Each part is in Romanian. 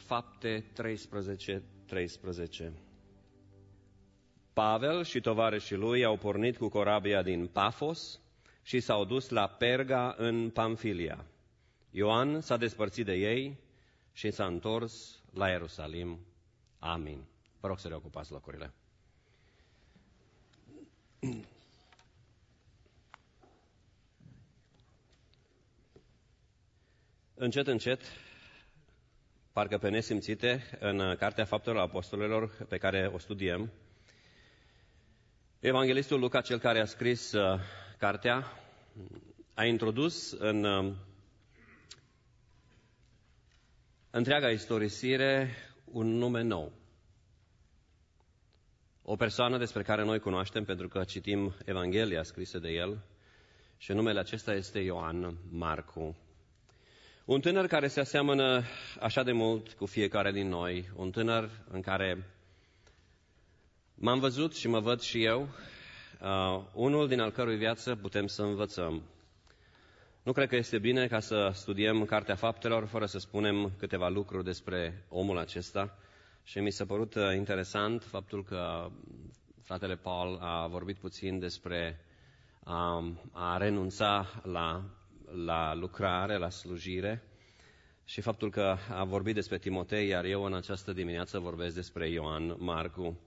Fapte 13:13. Pavel și tovarășii lui au pornit cu corabia din Pafos și s-au dus la Perga în Pamfilia. Ioan s-a despărțit de ei și s-a întors la Ierusalim. Amin. Vă rog să reocupați locurile. Încet, încet, parcă pe nesimțite, în Cartea Faptelor Apostolilor pe care o studiem, evanghelistul Luca, cel care a scris cartea, a introdus în întreaga istorisire un nume nou. O persoană despre care noi cunoaștem pentru că citim Evanghelia scrisă de el și numele acesta este Ioan Marcu. Un tânăr care se aseamănă așa de mult cu fiecare din noi, un tânăr în care m-am văzut și mă văd și eu, unul din al cărui viață putem să învățăm. Nu cred că este bine ca să studiem Cartea Faptelor fără să spunem câteva lucruri despre omul acesta și mi s-a părut interesant faptul că fratele Paul a vorbit puțin despre a renunța la lucrare, la slujire și faptul că a vorbit despre Timotei, iar eu în această dimineață vorbesc despre Ioan Marcu.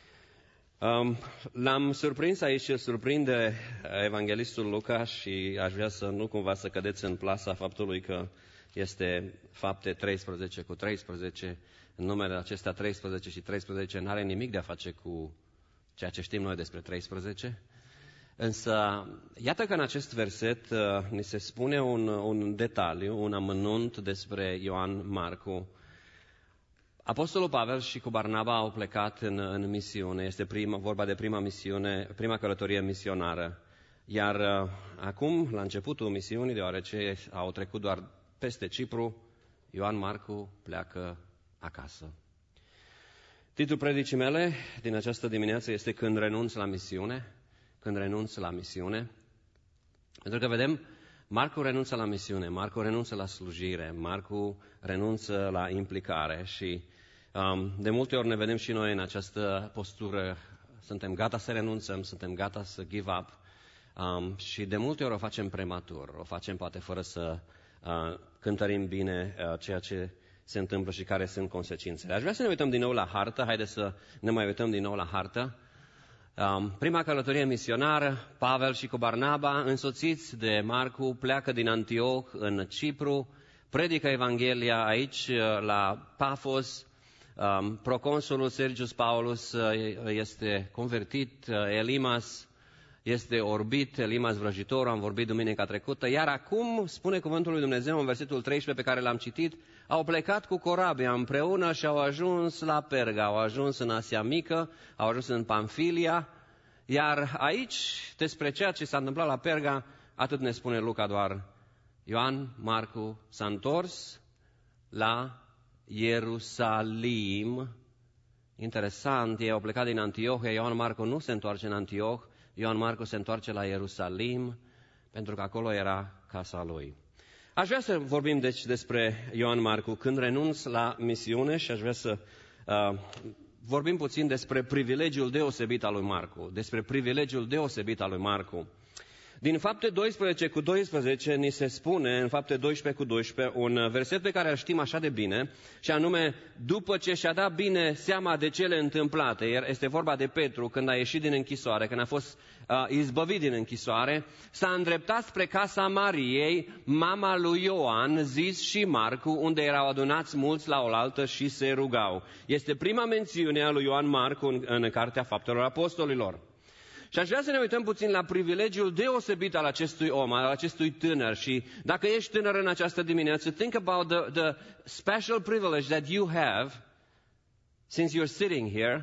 L-am surprins aici și îl surprinde evanghelistul Luca și aș vrea să nu cumva să cădeți în plasa faptului că este Fapte 13:13. În numele acestea 13 și 13 n-are nimic de a face cu ceea ce știm noi despre 13. Însă, iată că în acest verset ni se spune un detaliu, un amănunt despre Ioan Marcu. Apostolul Pavel și cu Barnaba au plecat în misiune, este vorba de prima misiune, prima călătorie misionară. Iar acum, la începutul misiunii, deoarece au trecut doar peste Cipru, Ioan Marcu pleacă acasă. Titlul predicii mele din această dimineață este Când renunț la misiune. Când renunț la misiune. Pentru că vedem, Marcu renunță la misiune, Marcu renunță la slujire, Marcu renunță la implicare și de multe ori ne vedem și noi în această postură, suntem gata să renunțăm, suntem gata să give up și de multe ori o facem prematur, o facem poate fără să cântărim bine ceea ce se întâmplă și care sunt consecințele. Aș vrea să ne uităm din nou la hartă, haideți să ne mai uităm din nou la hartă. Prima călătorie misionară, Pavel și cu Barnaba, însoțiți de Marcu, pleacă din Antioch în Cipru, predică Evanghelia aici la Pafos, proconsulul Sergius Paulus este convertit, Elimas este orbit, Elimas vrăjitorul, am vorbit duminica trecută, iar acum, spune cuvântul lui Dumnezeu în versetul 13 pe care l-am citit, au plecat cu corabia împreună și au ajuns la Perga, au ajuns în Asia Mică, au ajuns în Pamfilia, iar aici, despre ceea ce s-a întâmplat la Perga, atât ne spune Luca doar. Ioan Marcu s-a întors la Ierusalim. Interesant, ei au plecat din Antiohia, Ioan Marcu nu se întoarce în Antioh, Ioan Marcu se întoarce la Ierusalim, pentru că acolo era casa lui. Aș vrea să vorbim deci despre Ioan Marcu când renunț la misiune și aș vrea să vorbim puțin despre privilegiul deosebit al lui Marcu, despre privilegiul deosebit al lui Marcu. Din Fapte 12:12 ni se spune, în Fapte 12:12, un verset pe care îl știm așa de bine, și anume, după ce și-a dat bine seama de cele întâmplate, este vorba de Petru, când a ieșit din închisoare, când a fost izbăvit din închisoare, s-a îndreptat spre casa Mariei, mama lui Ioan, zis și Marcu, unde erau adunați mulți la oaltă și se rugau. Este prima mențiune a lui Ioan Marcu în Cartea Faptelor Apostolilor. Și aș vrea să ne uităm puțin la privilegiul deosebit al acestui om, al acestui tânăr. Și dacă ești tânăr în această dimineață, think about the special privilege that you have since you're sitting here.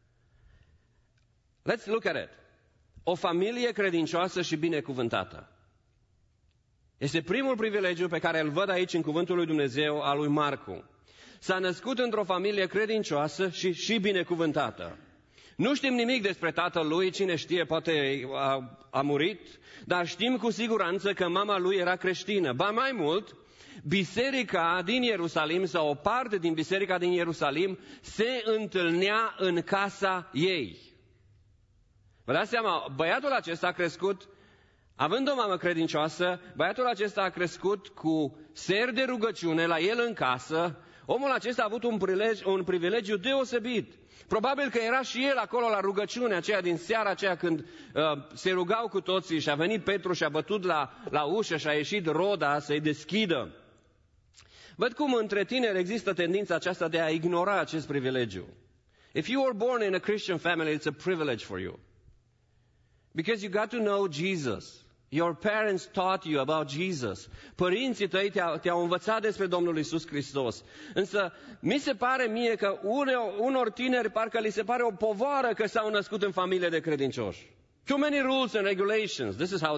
Let's look at it. O familie credincioasă și binecuvântată. Este primul privilegiu pe care îl văd aici în cuvântul lui Dumnezeu al lui Marcu. S-a născut într-o familie credincioasă și binecuvântată. Nu știm nimic despre tatăl lui, cine știe, poate a murit, dar știm cu siguranță că mama lui era creștină. Ba mai mult, biserica din Ierusalim sau o parte din biserica din Ierusalim se întâlnea în casa ei. Vă dați seama, băiatul acesta a crescut, având o mamă credincioasă, băiatul acesta a crescut cu ser de rugăciune la el în casă. Omul acesta a avut un privilegiu deosebit. Probabil că era și el acolo la rugăciune aceea din seara aceea când se rugau cu toții și a venit Petru și a bătut la ușă și a ieșit Roda să-i deschidă. Văd cum între tineri există tendința aceasta de a ignora acest privilegiu. If you were born in a Christian family, it's a privilege for you. Because you got to know Jesus. Your parents taught you about Jesus. Părinții tăi te-au învățat despre Domnul Iisus Hristos. Însă mi se pare mie că unor tineri parcă li se pare o povară că s-au născut în familie de credincioși. Too many rules and regulations. This is how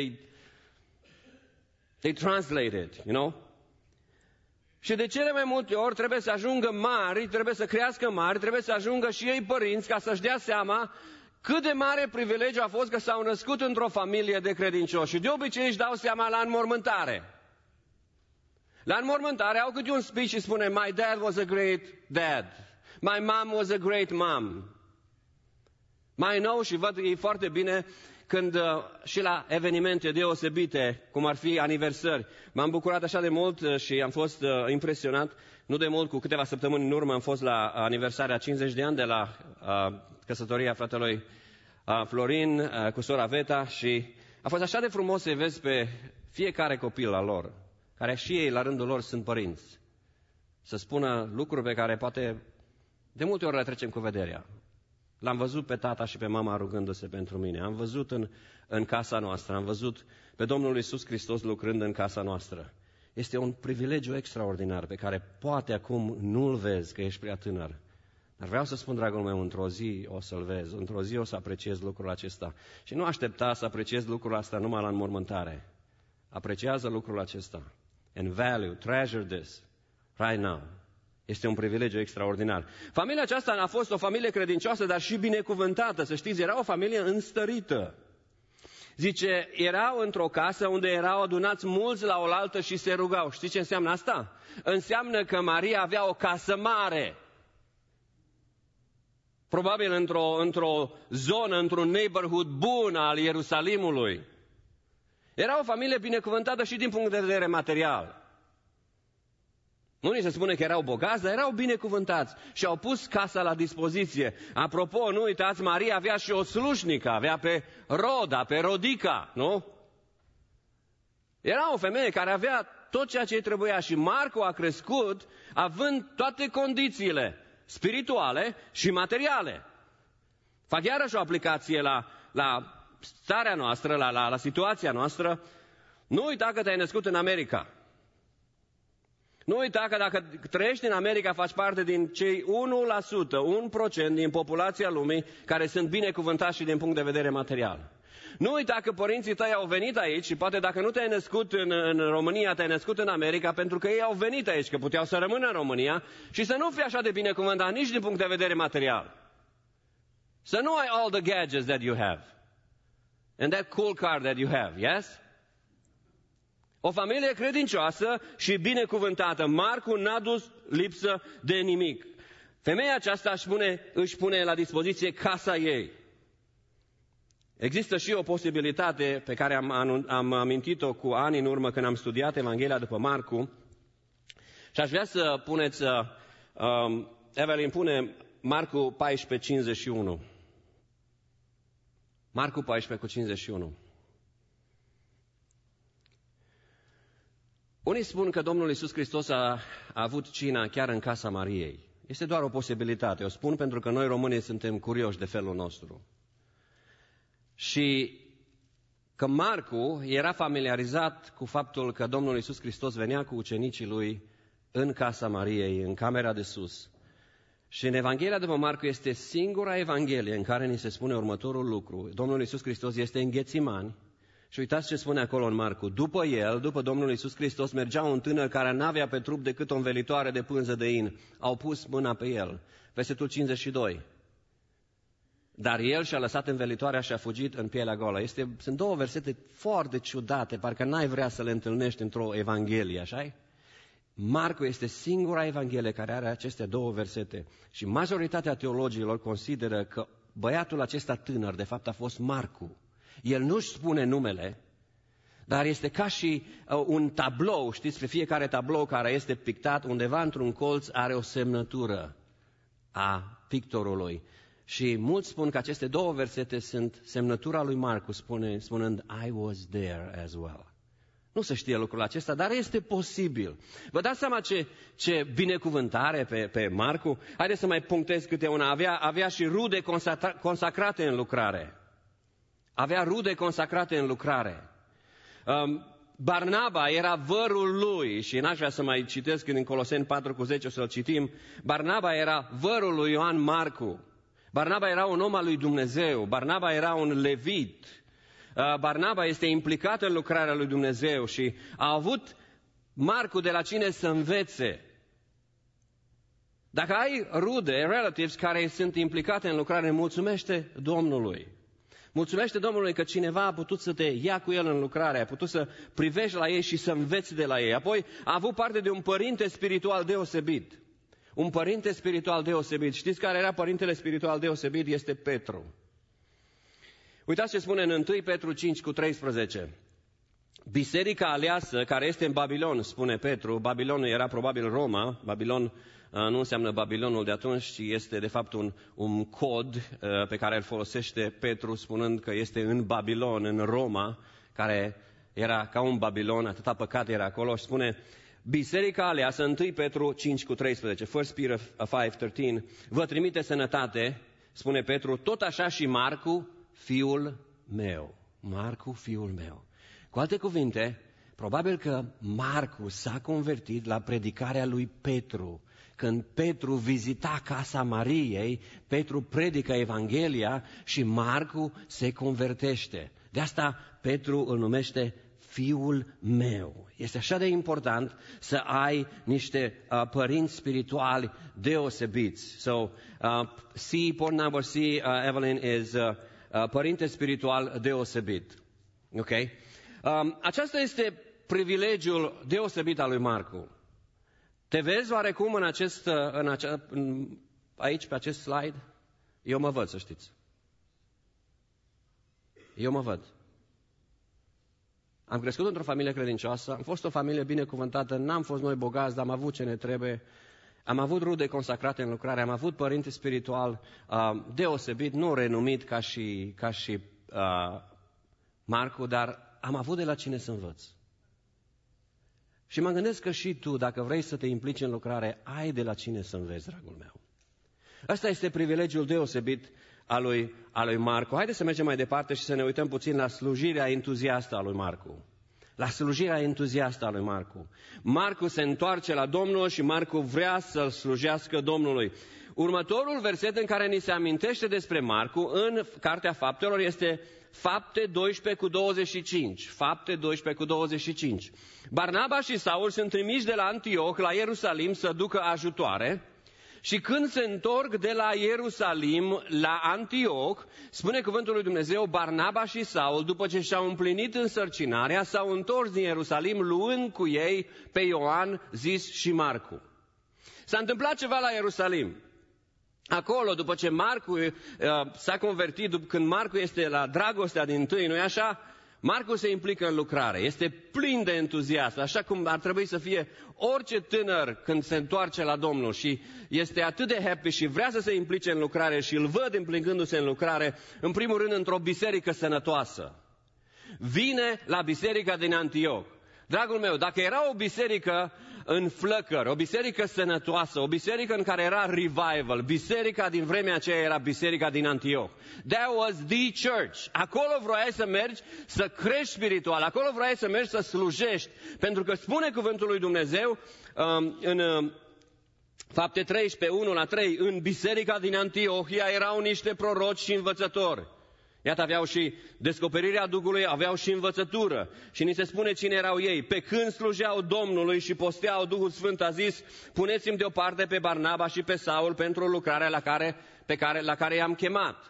they translate it, you know? Și de cele mai multe ori trebuie să ajungă mari, trebuie să crească mari, trebuie să ajungă și ei părinți ca să-și dea seama cât de mare privilegiu a fost că s-au născut într-o familie de credincioși. Și de obicei își dau seama la înmormântare. La înmormântare au câte un speech și spune: My dad was a great dad. My mom was a great mom. Mai nou, și văd e foarte bine când și la evenimente deosebite, cum ar fi aniversări, m-am bucurat așa de mult și am fost impresionat. Nu de mult, cu câteva săptămâni în urmă, am fost la aniversarea 50 de ani de la căsătoria fratelui Florin cu sora Veta și a fost așa de frumos să vezi pe fiecare copil al lor, care și ei la rândul lor sunt părinți, să spună lucruri pe care poate de multe ori le trecem cu vederea. L-am văzut pe tata și pe mama rugându-se pentru mine, am văzut în casa noastră, am văzut pe Domnul Iisus Hristos lucrând în casa noastră. Este un privilegiu extraordinar pe care poate acum nu-l vezi, că ești prea tânăr. Dar vreau să spun, dragul meu, într-o zi o să-l vezi, într-o zi o să apreciezi lucrul acesta. Și nu aștepta să apreciezi lucrul ăsta numai la înmormântare. Apreciază lucrul acesta. And value, treasure this, right now. Este un privilegiu extraordinar. Familia aceasta a fost o familie credincioasă, dar și binecuvântată. Să știți, era o familie înstărită. Zice, erau într-o casă unde erau adunați mulți la oaltă și se rugau. Știți ce înseamnă asta? Înseamnă că Maria avea o casă mare. Probabil într-o zonă, într-un neighborhood bun al Ierusalimului. Era o familie binecuvântată și din punct de vedere material. Nu ni se spune că erau bogați, dar erau binecuvântați și au pus casa la dispoziție. Apropo, nu uitați, Maria avea și o slujnică, avea pe Roda, pe Rodica, nu? Era o femeie care avea tot ceea ce îi trebuia și Marcu a crescut având toate condițiile spirituale și materiale. Fac iarăși o aplicație la starea noastră, la situația noastră. Nu uita că te-ai născut în America. Nu uita că dacă trăiești în America, faci parte din cei 1%, 1% din populația lumii care sunt binecuvântați și din punct de vedere material. Nu uita că părinții tăi au venit aici și poate dacă nu te-ai născut în România, te-ai născut în America pentru că ei au venit aici, că puteau să rămână în România și să nu fii așa de binecuvântat nici din punct de vedere material. Să nu ai all the gadgets that you have and that cool car that you have, yes? O familie credincioasă și binecuvântată. Marcu n-a dus lipsă de nimic. Femeia aceasta își pune la dispoziție casa ei. Există și o posibilitate pe care am amintit-o cu ani în urmă când am studiat Evanghelia după Marcu. Și aș vrea să puneți, Evelyn, pune Marcu 14:51. Marcu 14:51. Unii spun că Domnul Iisus Hristos a avut cina chiar în casa Mariei. Este doar o posibilitate. O spun pentru că noi românii suntem curioși de felul nostru. Și că Marcu era familiarizat cu faptul că Domnul Iisus Hristos venea cu ucenicii lui în casa Mariei, în camera de sus. Și în Evanghelia după Marcu este singura Evanghelie în care ni se spune următorul lucru. Domnul Iisus Hristos este în Ghețimani. Și uitați ce spune acolo în Marcu. După el, după Domnul Iisus Hristos, mergea un tânăr care n-avea pe trup decât o învelitoare de pânză de in. Au pus mâna pe el. Versetul 52. Dar el și-a lăsat învelitoarea și a fugit în pielea goală. Sunt două versete foarte ciudate, parcă n-ai vrea să le întâlnești într-o evanghelie, așa-i? Marcu este singura evanghelie care are aceste două versete. Și majoritatea teologilor consideră că băiatul acesta tânăr, de fapt, a fost Marcu. El nu-și spune numele, dar este ca și un tablou, știți, pe fiecare tablou care este pictat, undeva într-un colț are o semnătură a pictorului. Și mulți spun că aceste două versete sunt semnătura lui Marcu, spunând, I was there as well. Nu se știe lucrul acesta, dar este posibil. Vă dați seama ce binecuvântare pe Marcu? Haideți să mai punctez câte una. Avea și rude consacrate în lucrare. Avea rude consacrate în lucrare. Barnaba era vărul lui, și n-aș vrea să mai citesc în Coloseni 4:10, o să-l citim. Barnaba era vărul lui Ioan Marcu. Barnaba era un om al lui Dumnezeu. Barnaba era un levit. Barnaba este implicat în lucrarea lui Dumnezeu și a avut Marcu de la cine să învețe. Dacă ai rude, relatives care sunt implicate în lucrare, mulțumește Domnului. Mulțumește Domnului că cineva a putut să te ia cu el în lucrare, a putut să privești la ei și să înveți de la ei. Apoi a avut parte de un părinte spiritual deosebit. Un părinte spiritual deosebit. Știți care era părintele spiritual deosebit? Este Petru. Uitați ce spune în 1 Petru 5:13. Biserica aleasă care este în Babilon, spune Petru. Babilonul era probabil Roma. Babilon nu înseamnă Babilonul de atunci, ci este de fapt un cod pe care îl folosește Petru, spunând că este în Babilon, în Roma, care era ca un Babilon, atâta păcat era acolo. Și spune, biserica aleasă, 1 Petru 5:13, 1 Peter 5:13, vă trimite sănătate, spune Petru, tot așa și Marcu, fiul meu. Marcu, fiul meu. Cu alte cuvinte, probabil că Marcu s-a convertit la predicarea lui Petru. Când Petru vizita casa Mariei, Petru predică Evanghelia și Marcu se convertește. De asta Petru îl numește fiul meu. Este așa de important să ai niște părinți spirituali deosebiți. So, point number C, Evelyn, is părinte spiritual deosebit. Ok? Aceasta este privilegiul deosebit al lui Marcu. Te vezi oarecum aici, pe acest slide? Eu mă văd, să știți. Eu mă văd. Am crescut într-o familie credincioasă, am fost o familie binecuvântată, n-am fost noi bogați, dar am avut ce ne trebuie. Am avut rude consacrate în lucrare, am avut părinte spiritual deosebit, nu renumit ca și Marcu, dar am avut de la cine să învăț. Și mă gândesc că și tu, dacă vrei să te implici în lucrare, ai de la cine să înveți, dragul meu. Ăsta este privilegiul deosebit al lui Marcu. Haideți să mergem mai departe și să ne uităm puțin la slujirea entuziastă a lui Marcu. La slujirea entuziastă a lui Marcu. Marcu se întoarce la Domnul și Marcu vrea să-L slujească Domnului. Următorul verset în care ni se amintește despre Marcu în Cartea Faptelor este Fapte 12:25. Fapte 12:25. Barnaba și Saul sunt trimiși de la Antioh la Ierusalim să ducă ajutoare. Și când se întorc de la Ierusalim la Antioh, spune cuvântul lui Dumnezeu, Barnaba și Saul, după ce și-au împlinit însărcinarea, s-au întors din Ierusalim luând cu ei pe Ioan, zis și Marcu. S-a întâmplat ceva la Ierusalim. Acolo, după ce Marcu s-a convertit, când Marcu este la dragostea dintâi, nu-i așa? Marcu se implică în lucrare, este plin de entuziasm, așa cum ar trebui să fie orice tânăr când se întoarce la Domnul și este atât de happy și vrea să se implice în lucrare și îl văd implicându-se în lucrare, în primul rând într-o biserică sănătoasă. Vine la biserica din Antioh. Dragul meu, dacă era o biserică în flăcări, o biserică sănătoasă, o biserică în care era revival, biserica din vremea aceea era biserica din Antioh. That was the church. Acolo vroiai să mergi să crești spiritual, acolo vroiai să mergi să slujești, pentru că spune cuvântul lui Dumnezeu în Fapte 13:1-3, în biserica din Antiohia erau niște proroci și învățători. Iată, aveau și descoperirea Duhului, aveau și învățătură. Și ni se spune cine erau ei. Pe când slujeau Domnului și posteau, Duhul Sfânt a zis, puneți-mi deoparte pe Barnaba și pe Saul pentru lucrarea la care i-am chemat.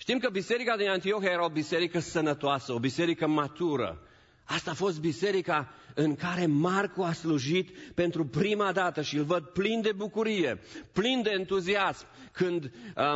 Știm că biserica din Antiohia era o biserică sănătoasă, o biserică matură. Asta a fost biserica în care Marcu a slujit pentru prima dată și îl văd plin de bucurie, plin de entuziasm, când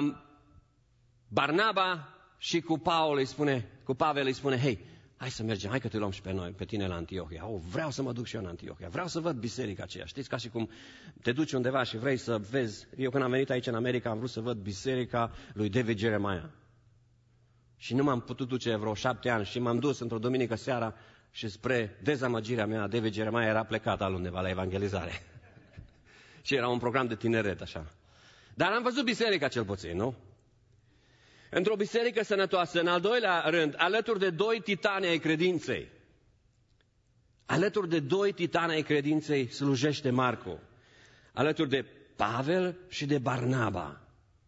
Barnaba și cu Pavel îi spune, hei, hai să mergem, hai că te luăm și pe tine la Antiohia. Vreau să mă duc și eu în Antiohia, vreau să văd biserica aceea. Știți, ca și cum te duci undeva și vrei să vezi. Eu când am venit aici în America am vrut să văd biserica lui David Jeremiah. Și nu m-am putut duce vreo 7 ani și m-am dus într-o duminică seara și spre dezamăgirea mea, David Jeremiah era plecat altundeva la evangelizare. Și era un program de tineret, așa. Dar am văzut biserica cel puțin, nu? Într-o biserică sănătoasă, în al doilea rând, alături de 2 titani ai credinței. Alături de 2 titani ai credinței slujește Marcu. Alături de Pavel și de Barnaba.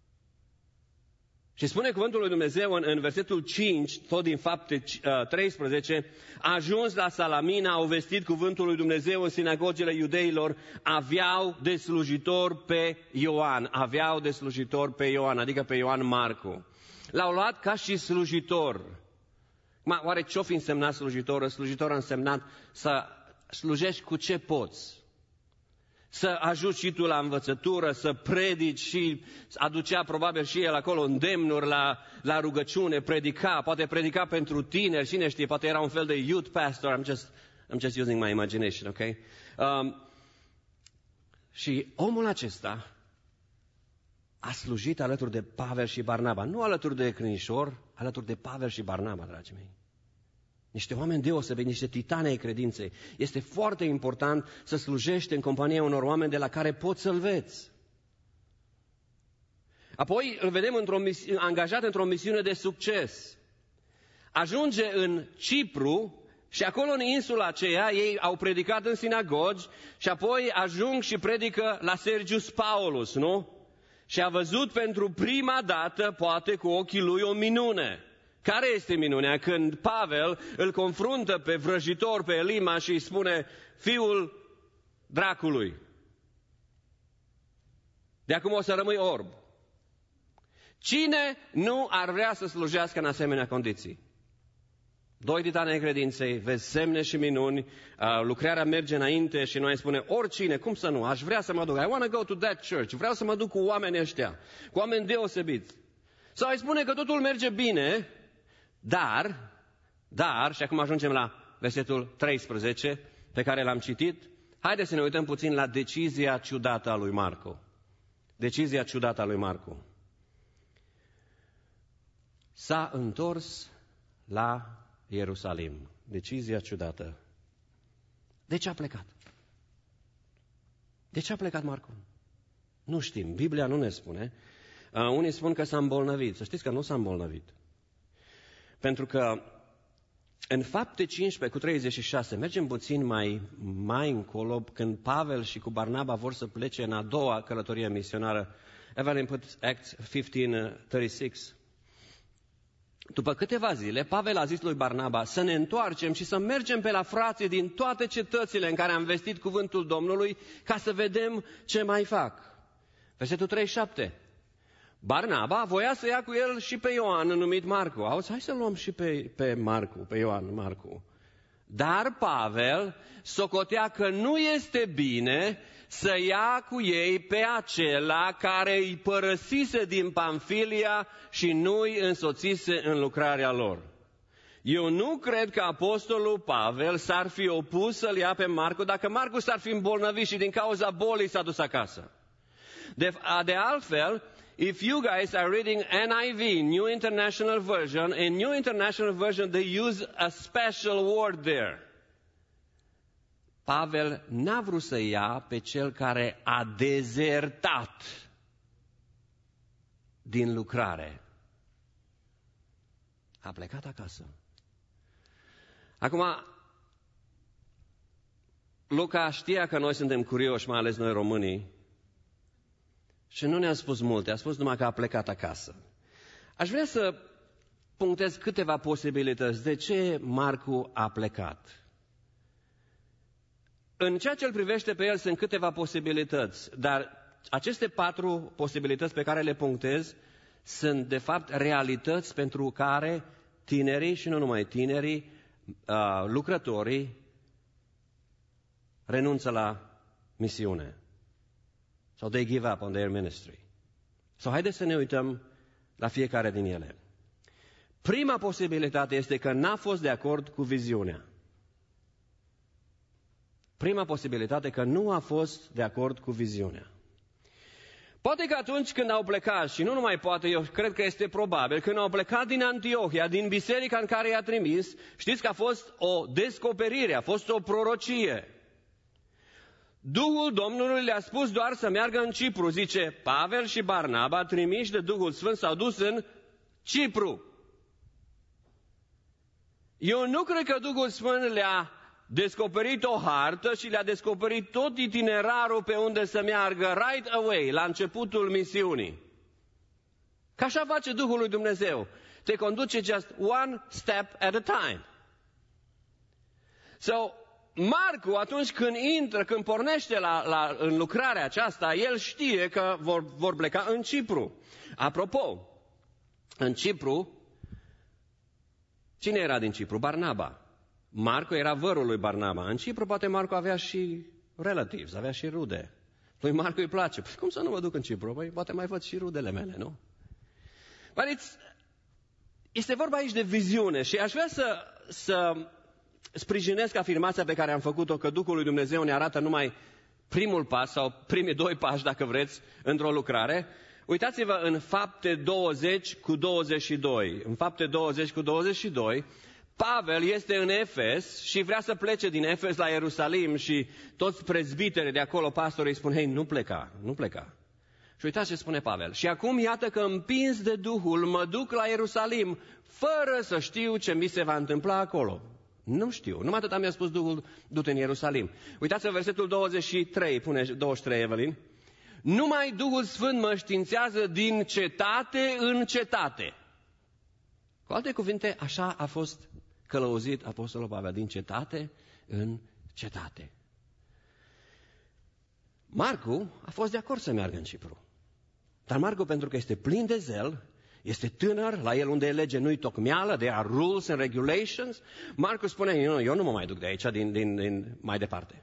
Și spune cuvântul lui Dumnezeu în versetul 5, tot din Fapte 13, a ajuns la Salamina, au vestit cuvântul lui Dumnezeu în sinagogile iudeilor, aveau de slujitor pe Ioan, adică pe Ioan Marcu. L-au luat ca și slujitor. Oare ce-o fi însemnat slujitor? Slujitor a însemnat să slujești cu ce poți. Să ajuți și tu la învățătură, să predici și aducea probabil și el acolo îndemnuri la rugăciune, poate predica pentru tineri, cine știe, poate era un fel de youth pastor, I'm just using my imagination, ok? Și omul acesta a slujit alături de Pavel și Barnaba, nu alături de crinișor, alături de Pavel și Barnaba, dragii mei. Niște oameni deosebiți, niște titani ai credinței. Este foarte important să slujești în compania unor oameni de la care poți să-l vezi. Apoi îl vedem angajat într-o misiune de succes. Ajunge în Cipru și acolo în insula aceea ei au predicat în sinagogi și apoi ajung și predică la Sergius Paulus, nu? Și a văzut pentru prima dată, poate cu ochii lui, o minune. Care este minunea? Când Pavel îl confruntă pe vrăjitor, pe Elima și îi spune, fiul dracului, de acum o să rămâi orb. Cine nu ar vrea să slujească în asemenea condiții? 2 titani ai credinței, vezi semne și minuni, lucrarea merge înainte și noi spune, oricine, cum să nu, aș vrea să mă duc, I want to go to that church, vreau să mă duc cu oamenii ăștia, cu oameni deosebiți. Sau îi spune că totul merge bine, dar, și acum ajungem la versetul 13, pe care l-am citit, haideți să ne uităm puțin la decizia ciudată a lui Marcu. Decizia ciudată a lui Marcu. S-a întors la Ierusalim. Decizia ciudată. De ce a plecat? De ce a plecat Marcu? Nu știm, Biblia nu ne spune. Unii spun că s-a îmbolnăvit. Să știți că nu s-a îmbolnăvit. Pentru că în Fapte 15 cu 36, mergem puțin mai încolo, când Pavel și cu Barnaba vor să plece în a doua călătorie misionară, Evelyn put Acts 15:36. După câteva zile, Pavel a zis lui Barnaba să ne întoarcem și să mergem pe la frații din toate cetățile în care am vestit cuvântul Domnului, ca să vedem ce mai fac. Versetul 37. Barnaba voia să ia cu el și pe Ioan, numit Marcu. Auzi, hai să luăm și pe Marcu, pe Ioan Marcu. Dar Pavel socotea că nu este bine să ia cu ei pe acela care îi părăsise din Pamfilia și nu îi însoțise în lucrarea lor. Eu nu cred că apostolul Pavel s-ar fi opus să-l ia pe Marcu dacă Marcu s-ar fi îmbolnăvit și din cauza bolii s-a dus acasă. De altfel, if you guys are reading NIV, New International Version, in New International Version they use a special word there. Pavel n-a vrut să ia pe cel care a dezertat din lucrare. A plecat acasă. Acum, Luca știa că noi suntem curioși, mai ales noi românii, și nu ne-a spus multe, a spus numai că a plecat acasă. Aș vrea să punctez câteva posibilități de ce Marcu a plecat. În ceea ce îl privește pe el sunt câteva posibilități, dar aceste 4 posibilități pe care le punctez sunt de fapt realități pentru care tinerii și nu numai tinerii, lucrătorii renunță la misiune. Sau they give up on their ministry. Sau haideți să ne uităm la fiecare din ele. Prima posibilitate este că n-a fost de acord cu viziunea. Prima posibilitate că nu a fost de acord cu viziunea. Poate că atunci când au plecat, și nu numai poate, eu cred că este probabil, când au plecat din Antiohia, din biserica în care i-a trimis, știți că a fost o descoperire, a fost o prorocie. Duhul Domnului le-a spus doar să meargă în Cipru. Zice, Pavel și Barnaba, trimiși de Duhul Sfânt, s-au dus în Cipru. Eu nu cred că Duhul Sfânt le-a descoperit o hartă și le-a descoperit tot itinerarul pe unde să meargă right away, la începutul misiunii. Că așa face Duhul lui Dumnezeu. Te conduce just one step at a time. So, Marcu, atunci când intră, când pornește în lucrarea aceasta, el știe că vor pleca în Cipru. Apropo, în Cipru, cine era din Cipru? Barnaba. Marcu era vărul lui Barnaba. În Cipru poate Marcu avea și relativi, avea și rude. Lui Marcu îi place. Păi cum să nu mă duc în Cipru? Păi poate mai văd și rudele mele, nu? Este vorba aici de viziune și aș vrea să sprijinesc afirmația pe care am făcut-o, că Duhul lui Dumnezeu ne arată numai primul pas sau primii 2 pași, dacă vreți, într-o lucrare. Uitați-vă în Fapte 20 cu 22. În Fapte 20 cu 22, Pavel este în Efes și vrea să plece din Efes la Ierusalim și toți prezbiterii de acolo, pastorii, îi spun, hei, nu pleca. Și uitați ce spune Pavel. Și acum iată că împins de Duhul mă duc la Ierusalim fără să știu ce mi se va întâmpla acolo. Nu știu. Numai atât mi-a spus Duhul, du-te în Ierusalim. Uitați-vă versetul 23, pune 23, Evelin. Numai Duhul Sfânt mă științează din cetate în cetate. Cu alte cuvinte, așa a fost călăuzit Apostolul Pavel, din cetate în cetate. Marcu a fost de acord să meargă în Cipru. Dar Marcu, pentru că este plin de zel, este tânăr, la el unde e lege nu-i tocmeală, there are rules and regulations, Marcu spune, eu nu mă mai duc de aici, din mai departe.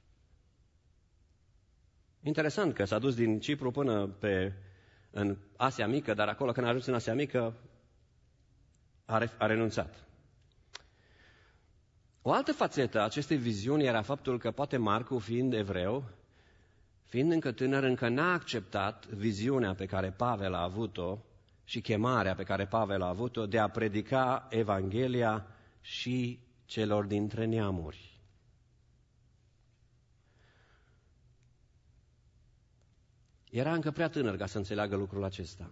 Interesant că s-a dus din Cipru până în Asia Mică, dar acolo când a ajuns în Asia Mică, a renunțat. O altă fațetă a acestei viziuni era faptul că poate Marcu, fiind evreu, fiind încă tânăr, încă n-a acceptat viziunea pe care Pavel a avut-o și chemarea pe care Pavel a avut-o de a predica Evanghelia și celor dintre neamuri. Era încă prea tânăr ca să înțeleagă lucrul acesta.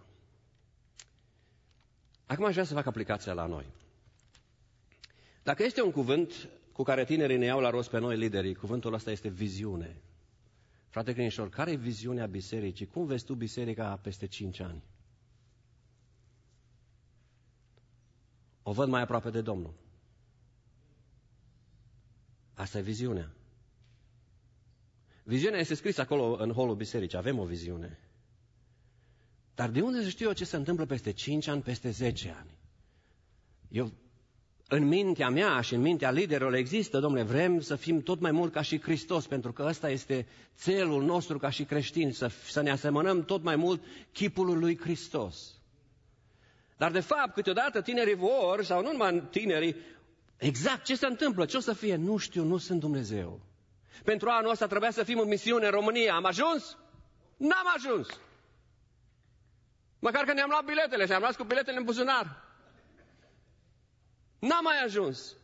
Acum aș vrea să fac aplicația la noi. Dacă este un cuvânt cu care tinerii ne iau la rost pe noi, liderii, cuvântul ăsta este viziune. Frate Crinișor, care e viziunea bisericii? Cum vezi tu biserica peste 5 ani? O văd mai aproape de Domnul. Asta e viziunea. Viziunea este scrisă acolo în holul bisericii. Avem o viziune. Dar de unde să știu eu ce se întâmplă peste 5 ani, peste 10 ani? În mintea mea și în mintea liderilor există, domnule, vrem să fim tot mai mult ca și Hristos, pentru că ăsta este țelul nostru ca și creștini, să ne asemănăm tot mai mult chipului lui Hristos. Dar de fapt, câteodată tinerii vor, sau nu numai tinerii, exact ce se întâmplă, ce o să fie, nu știu, nu sunt Dumnezeu. Pentru anul ăsta trebuia să fim în misiune în România, am ajuns? N-am ajuns! Măcar că ne-am luat biletele și am luat cu biletele în buzunar. N-am mai ajuns.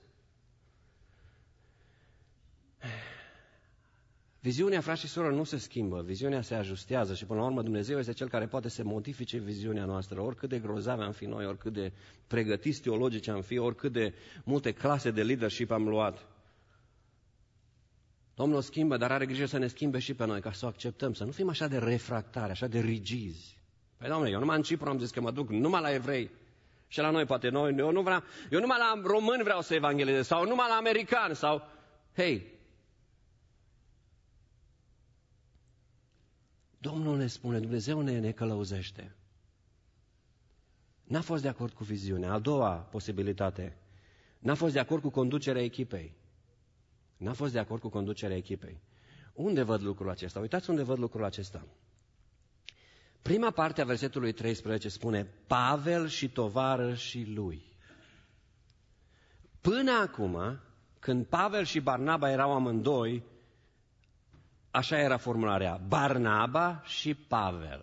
Viziunea, frați și surori, nu se schimbă. Viziunea se ajustează și până la urmă Dumnezeu este Cel care poate să modifice viziunea noastră. Oricât de grozavi am fi noi, oricât de pregătiți teologici am fi, oricât de multe clase de leadership am luat. Domnul o schimbă, dar are grijă să ne schimbe și pe noi, ca să o acceptăm, să nu fim așa de refractari, așa de rigizi. Păi, Doamne, eu numai în Cipru am zis că mă duc numai la evrei. Și la noi, poate eu numai la români vreau să evangelizez, sau numai la americani, sau... Hei, Domnul ne spune, Dumnezeu ne călăuzește. N-a fost de acord cu viziunea. A doua posibilitate. N-a fost de acord cu conducerea echipei. N-a fost de acord cu conducerea echipei. Unde văd lucrul acesta? Uitați unde văd lucrul acesta. Prima parte a versetului 13 spune Pavel și tovarășii lui. Până acum, când Pavel și Barnaba erau amândoi, așa era formularea, Barnaba și Pavel.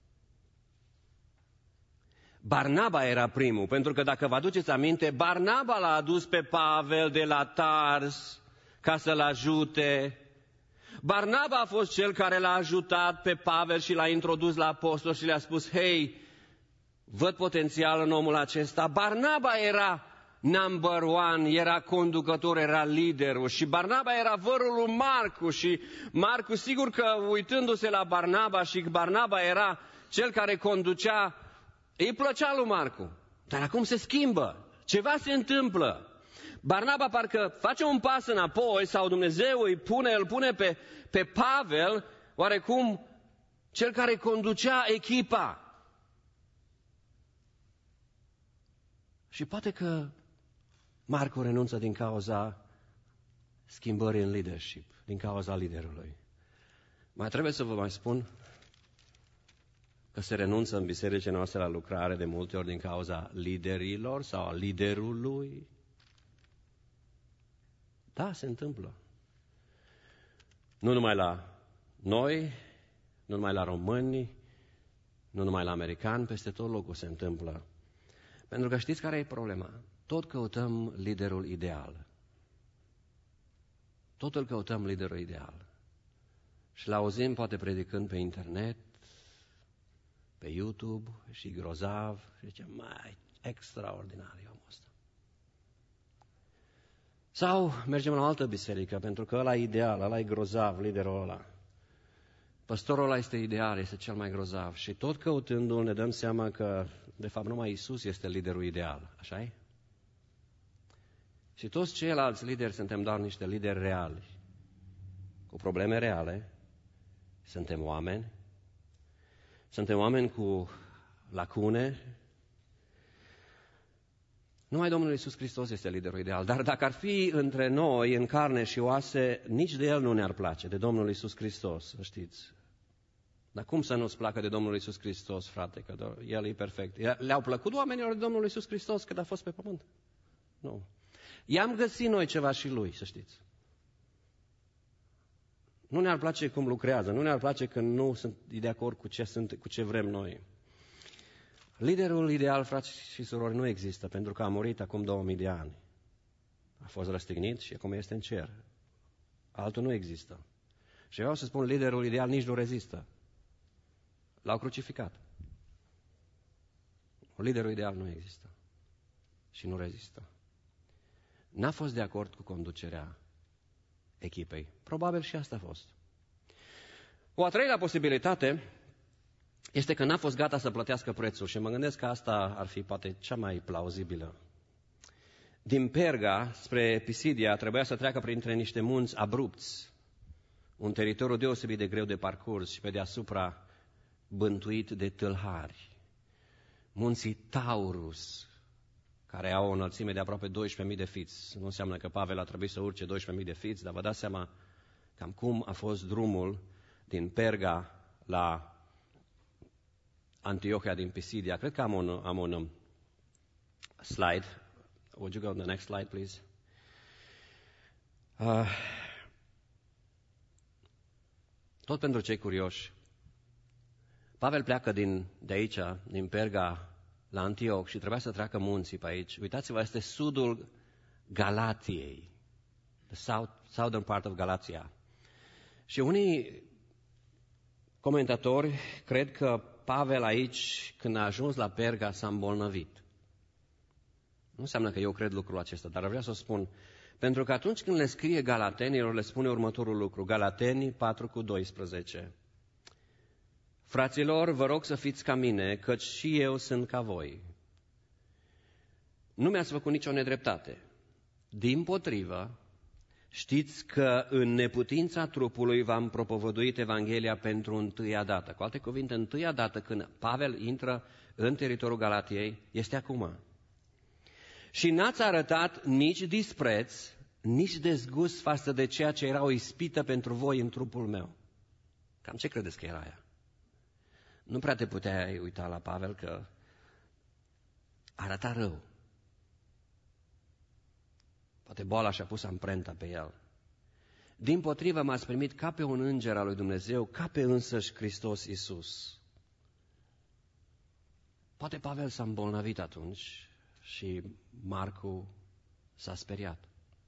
Barnaba era primul, pentru că dacă vă aduceți aminte, Barnaba l-a adus pe Pavel de la Tars ca să-l ajute. Barnaba a fost cel care l-a ajutat pe Pavel și l-a introdus la apostol și le-a spus, hei, văd potențial în omul acesta. Barnaba era number one, era conducător, era liderul și Barnaba era vărul lui Marcu și Marcu, sigur că uitându-se la Barnaba și Barnaba era cel care conducea, îi plăcea lui Marcu. Dar acum se schimbă, ceva se întâmplă. Barnaba parcă face un pas înapoi sau Dumnezeu îl pune pe Pavel, oarecum cel care conducea echipa. Și poate că Marcu renunță din cauza schimbării în leadership, din cauza liderului. Mai trebuie să vă mai spun că se renunță în bisericile noastre la lucrare de multe ori din cauza liderilor sau a liderului. Da, se întâmplă. Nu numai la noi, nu numai la români, nu numai la americani, peste tot locul se întâmplă. Pentru că știți care e problema? Tot căutăm liderul ideal. Tot îl căutăm liderul ideal. Și l-auzim poate predicând pe internet, pe YouTube și grozav și zicem, mai extraordinar e omul ăsta. Sau mergem la o altă biserică, pentru că ăla e ideal, ăla e grozav, liderul ăla. Păstorul ăla este ideal, este cel mai grozav. Și tot căutându-l ne dăm seama că, de fapt, numai Iisus este liderul ideal. Așa-i? Și toți ceilalți lideri suntem doar niște lideri reali, cu probleme reale. Suntem oameni cu lacune. Numai Domnul Iisus Hristos este liderul ideal. Dar dacă ar fi între noi, în carne și oase, nici de El nu ne-ar place, de Domnul Iisus Hristos, să știți. Dar cum să nu-ți placă de Domnul Iisus Hristos, frate, că El e perfect? Le-au plăcut oamenilor de Domnul Iisus Hristos când a fost pe pământ? Nu. I-am găsit noi ceva și Lui, să știți. Nu ne-ar place cum lucrează, nu ne-ar place când nu sunt de acord cu ce vrem noi. Liderul ideal, frați și surori, nu există, pentru că a murit acum 2000 de ani. A fost răstignit și acum este în cer. Altul nu există. Și vreau să spun, liderul ideal nici nu rezistă. L-au crucificat. Liderul ideal nu există. Și nu rezistă. N-a fost de acord cu conducerea echipei. Probabil și asta a fost. O a treilea posibilitate este că n-a fost gata să plătească prețul și mă gândesc că asta ar fi poate cea mai plauzibilă. Din Perga spre Pisidia trebuia să treacă printre niște munți abrupți, un teritoriu deosebit de greu de parcurs și pe deasupra bântuit de tâlhari. Munții Taurus, care au o înălțime de aproape 12.000 de fiți. Nu înseamnă că Pavel a trebuit să urce 12.000 de fiți, dar vă dați seama cam cum a fost drumul din Perga la Antiohia din Pisidia. Cred că am un slide. Would you go to the next slide, please? Tot pentru cei curioși. Pavel pleacă de aici, din Perga, la Antioch și trebuia să treacă munții pe aici. Uitați-vă, este sudul Galatiei. The southern part of Galatia. Și unii comentatori cred că Pavel aici, când a ajuns la Perga, s-a îmbolnăvit. Nu înseamnă că eu cred lucrul acesta, dar vreau să spun, pentru că atunci când le scrie Galatenilor, le spune următorul lucru, Galateni 4:12. Fraților, vă rog să fiți ca mine, căci și eu sunt ca voi. Nu mi-ați făcut nicio nedreptate. Dimpotrivă, Știți că în neputința trupului v-am propovăduit Evanghelia pentru întâia dată. Cu alte cuvinte, întâia dată când Pavel intră în teritoriul Galatiei, este acum. Și n-ați arătat nici dispreț, nici dezgust față de ceea ce era o ispită pentru voi în trupul meu. Cam ce credeți că era aia? Nu prea te puteai uita la Pavel că arăta rău. Poate boala și-a pus amprenta pe el. Dimpotrivă m-ați primit ca pe un înger al lui Dumnezeu, ca pe însăși Hristos Iisus. Poate Pavel s-a îmbolnăvit atunci și Marcu s-a speriat.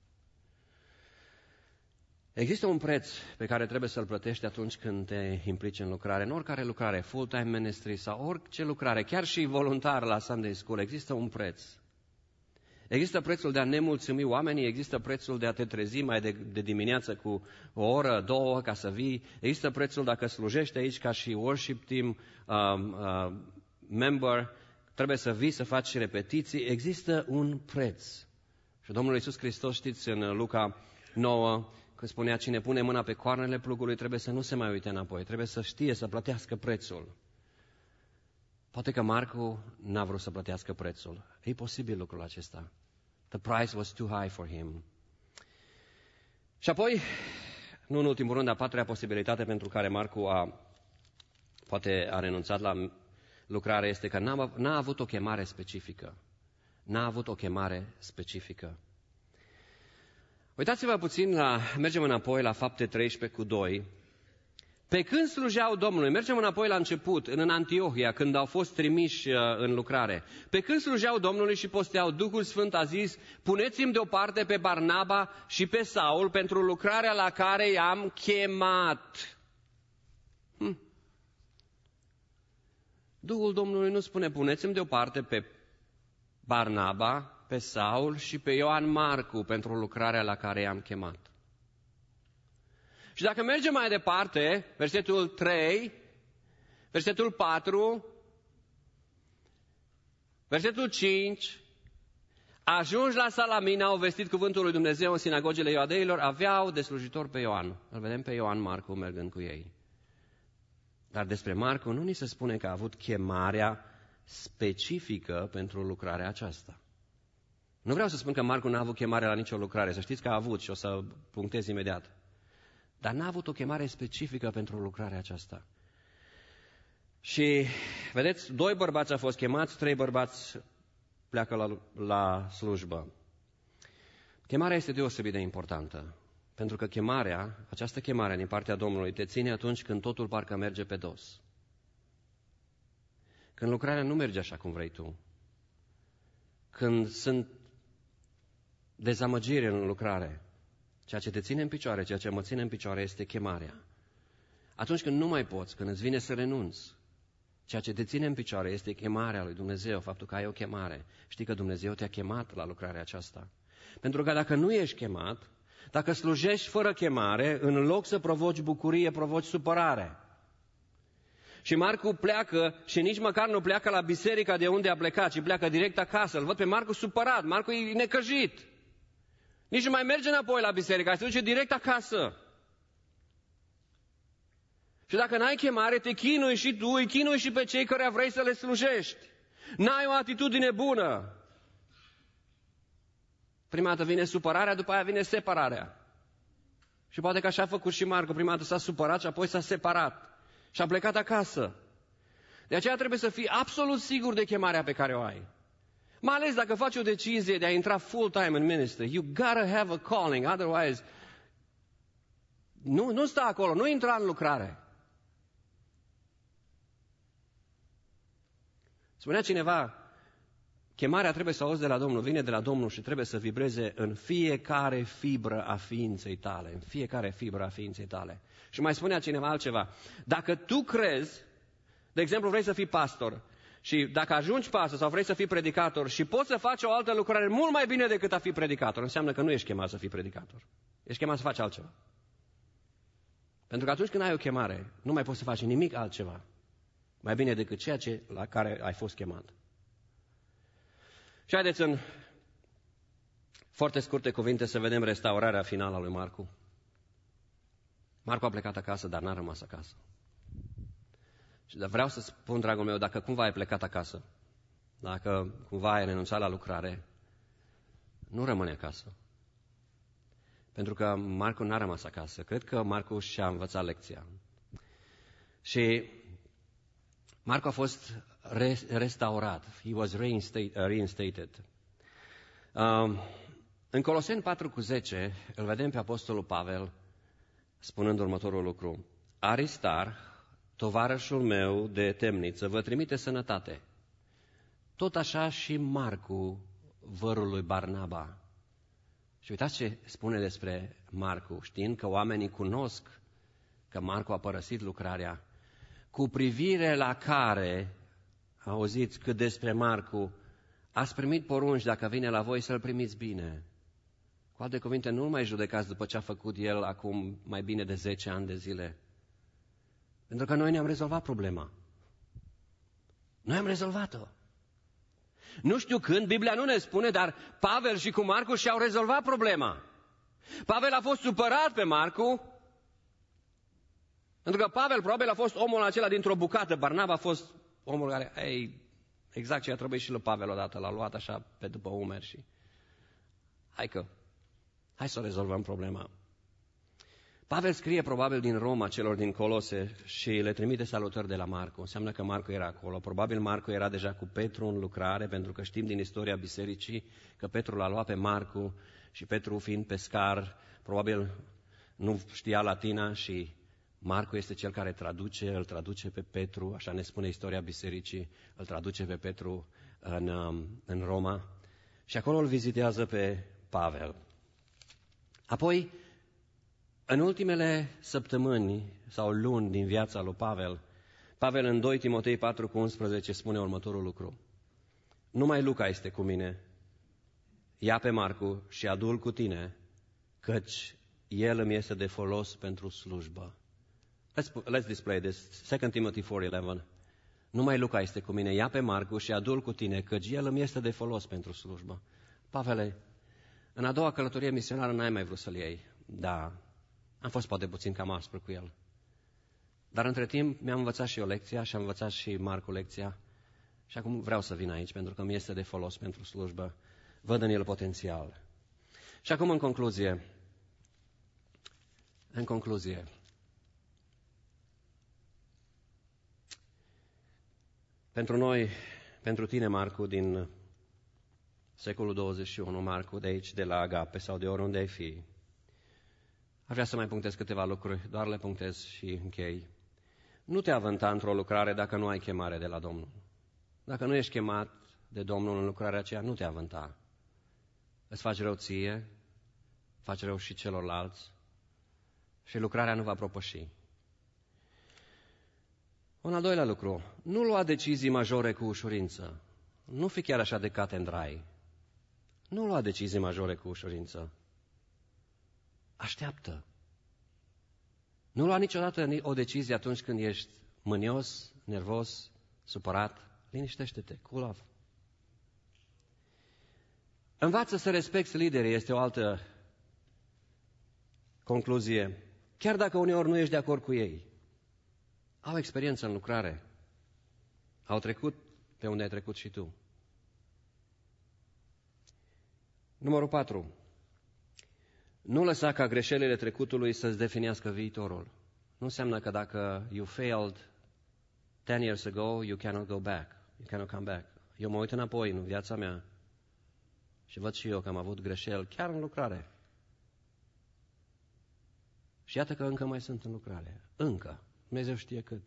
Există un preț pe care trebuie să-l plătești atunci când te implici în lucrare. În oricare lucrare, full-time ministry sau orice lucrare, chiar și voluntar la Sunday School, există un preț. Există prețul de a nemulțumi oamenii, există prețul de a te trezi mai de dimineață cu o oră, două ca să vii, există prețul dacă slujești aici ca și worship team member, trebuie să vii să faci repetiții, există un preț. Și Domnul Iisus Hristos, știți, în Luca 9, când spunea cine pune mâna pe coarnele plugului trebuie să nu se mai uite înapoi, trebuie să știe să plătească prețul. Poate că Marcu n-a vrut să plătească prețul. E posibil lucrul acesta. The price was too high for him. Și apoi, nu în ultimul rând, a patra posibilitate pentru care Marcu poate a renunțat la lucrare este că n-a avut o chemare specifică. N-a avut o chemare specifică. Uitați-vă puțin mergem înapoi la Fapte 13:2. Pe când slujeau Domnului, mergem înapoi la început, în Antiohia, când au fost trimiși în lucrare. Pe când slujeau Domnului și posteau, Duhul Sfânt a zis, puneți-mi deoparte pe Barnaba și pe Saul pentru lucrarea la care i-am chemat. Duhul Domnului nu spune, puneți-mi deoparte pe Barnaba, pe Saul și pe Ioan Marcu pentru lucrarea la care i-am chemat. Și dacă mergem mai departe, versetul 3, versetul 4, versetul 5, ajungi la Salamina, au vestit cuvântul lui Dumnezeu în sinagogile iudeilor, aveau de slujitor pe Ioan. Îl vedem pe Ioan Marcu mergând cu ei. Dar despre Marcu nu ni se spune că a avut chemarea specifică pentru lucrarea aceasta. Nu vreau să spun că Marcu n-a avut chemare la nicio lucrare, să știți că a avut și o să punctez imediat. Dar n-a avut o chemare specifică pentru lucrarea aceasta. Și, vedeți, 2 bărbați au fost chemați, 3 bărbați pleacă la slujbă. Chemarea este deosebit de importantă, pentru că această chemare din partea Domnului te ține atunci când totul parcă merge pe dos. Când lucrarea nu merge așa cum vrei tu. Când sunt dezamăgiri în lucrare. Ceea ce te ține în picioare, ceea ce mă ține în picioare este chemarea. Atunci când nu mai poți, când îți vine să renunți, ceea ce te ține în picioare este chemarea lui Dumnezeu, faptul că ai o chemare. Știi că Dumnezeu te-a chemat la lucrarea aceasta. Pentru că dacă nu ești chemat, dacă slujești fără chemare, în loc să provoci bucurie, provoci supărare. Și Marcu pleacă și nici măcar nu pleacă la biserica de unde a plecat, ci pleacă direct acasă. Îl văd pe Marcu supărat, Marcu e necăjit. Nici nu mai merge înapoi la biserică, se duce direct acasă. Și dacă n-ai chemare, te chinui și tu, îi chinui și pe cei care vrei să le slujești. N-ai o atitudine bună. Prima dată vine supărarea, după aia vine separarea. Și poate că așa a făcut și Marcu. Prima dată s-a supărat și apoi s-a separat. Și a plecat acasă. De aceea trebuie să fii absolut sigur de chemarea pe care o ai. Mai ales dacă faci o decizie de a intra full-time în ministry. You gotta have a calling, otherwise nu sta acolo, nu intra în lucrare. Spunea cineva, chemarea trebuie să auzi de la Domnul, vine de la Domnul și trebuie să vibreze în fiecare fibră a ființei tale, în fiecare fibră a ființei tale. Și mai spunea cineva altceva, dacă tu crezi, de exemplu vrei să fii pastor, și dacă ajungi pastor sau vrei să fii predicator și poți să faci o altă lucrare mult mai bine decât a fi predicator, înseamnă că nu ești chemat să fii predicator. Ești chemat să faci altceva. Pentru că atunci când ai o chemare, nu mai poți să faci nimic altceva mai bine decât ceea la care ai fost chemat. Și haideți în Foarte scurte cuvinte să vedem restaurarea finală a lui Marcu. Marcu a plecat acasă, dar n-a rămas acasă. Și vreau să spun, dragul meu, dacă cumva ai plecat acasă, dacă cumva ai renunțat la lucrare, nu rămâne acasă. Pentru că Marcu n-a rămas acasă. Cred că Marcu și-a învățat lecția. Și Marcu a fost restaurat. He was reinstated. În Coloseni 4:10 îl vedem pe Apostolul Pavel spunând următorul lucru. Aristar, tovarășul meu de temniță, vă trimite sănătate. Tot așa și Marcu, vărul lui Barnaba. Și uitați ce spune despre Marcu, știind că oamenii cunosc că Marcu a părăsit lucrarea, cu privire la care, auziți cât despre Marcu, ați primit porunci dacă vine la voi să-l primiți bine. Cu alte cuvinte, nu mai judecați după ce a făcut el acum mai bine de 10 ani de zile. Pentru că noi ne-am rezolvat problema. Noi am rezolvat-o. Nu știu când, Biblia nu ne spune, dar Pavel și cu Marcu și-au rezolvat problema. Pavel a fost supărat pe Marcu, pentru că Pavel probabil a fost omul acela dintr-o bucată. Barnaba a fost omul care, exact ce a trebuit și lui Pavel odată, l-a luat așa pe după umeri și hai să rezolvăm problema. Pavel scrie probabil din Roma celor din Colose și le trimite salutări de la Marcu. Înseamnă că Marcu era acolo. Probabil Marcu era deja cu Petru în lucrare, pentru că știm din istoria bisericii că Petru l-a luat pe Marcu și Petru fiind pescar, probabil nu știa latina și Marcu este cel care îl traduce pe Petru, așa ne spune istoria bisericii, îl traduce pe Petru în Roma și acolo îl vizitează pe Pavel. Apoi, în ultimele săptămâni sau luni din viața lui Pavel în 2 Timotei 4:11 spune următorul lucru. Numai Luca este cu mine, ia pe Marcu și adu-l cu tine, căci el îmi este de folos pentru slujbă. Let's display this. 2 Timothy 4:11. Numai Luca este cu mine, ia pe Marcu și adu-l cu tine, căci el îmi este de folos pentru slujbă. Pavele, în a doua călătorie misionară n-ai mai vrut să-l iei. Da, am fost poate puțin cam aspru cu el. Dar între timp mi-am învățat și eu lecția și am învățat și Marcu lecția. Și acum vreau să vin aici pentru că mi este de folos pentru slujbă. Văd în el potențial. Și acum în concluzie, pentru noi, pentru tine, Marcu, din secolul 21, Marcu, de aici, de la Agape sau de oriunde ai fi, aș vrea să mai punctez câteva lucruri, doar le punctez și închei. Nu te avânta într-o lucrare dacă nu ai chemare de la Domnul. Dacă nu ești chemat de Domnul în lucrarea aceea, nu te avânta. Îți faci rău ție, faci rău și celorlalți și lucrarea nu va propăși. Un al doilea lucru, nu lua decizii majore cu ușurință. Nu fi chiar așa de cut and dry. Nu lua decizii majore cu ușurință. Așteaptă. Nu lua niciodată o decizie atunci când ești mânios, nervos, supărat. Liniștește-te, cool off. Învață să respecti liderii, este o altă concluzie. Chiar dacă uneori nu ești de acord cu ei. Au experiență în lucrare. Au trecut pe unde ai trecut și tu. Numărul 4. Nu lăsa ca greșelile trecutului să-ți definească viitorul. Nu înseamnă că dacă you failed 10 years ago, you cannot go back. You cannot come back. Eu mă uit înapoi în viața mea și văd și eu că am avut greșeli chiar în lucrare. Și iată că încă mai sunt în lucrare. Încă. Dumnezeu știe cât.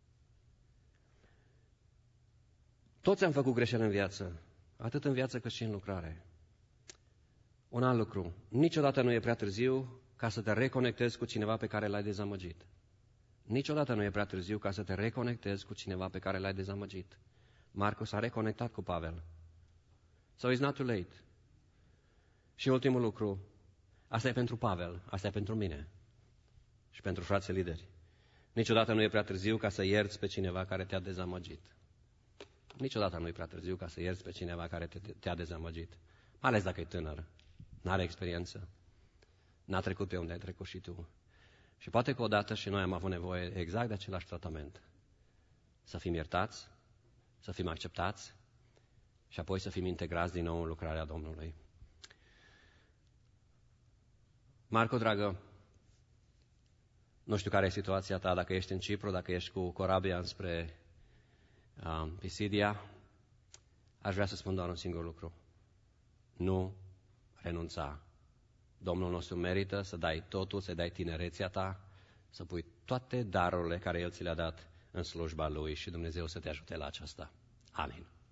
Toți am făcut greșeli în viață. Atât în viață cât și în lucrare. Un alt lucru. Niciodată nu e prea târziu ca să te reconectezi cu cineva pe care l-ai dezamăgit. Niciodată nu e prea târziu ca să te reconectezi cu cineva pe care l-ai dezamăgit. Marcu s-a reconectat cu Pavel. So it's not too late. Și ultimul lucru. Asta e pentru Pavel, asta e pentru mine și pentru frații lideri. Niciodată nu e prea târziu ca să ierți pe cineva care te-a dezamăgit. Niciodată nu e prea târziu ca să ierți pe cineva care te-a dezamăgit. Mai ales dacă e tânăr. n-are experiență, n-a trecut pe unde ai trecut și tu. Și poate că odată și noi am avut nevoie exact de același tratament. Să fim iertați, să fim acceptați și apoi să fim integrați din nou în lucrarea Domnului. Marco, dragă, nu știu care e situația ta, dacă ești în Cipru, dacă ești cu corabia înspre Pisidia, aș vrea să spun doar un singur lucru. Nu renunța. Domnul nostru merită să dai totul, să dai tinerețea ta, să pui toate darurile care El ți le-a dat în slujba Lui și Dumnezeu să te ajute la aceasta. Amin.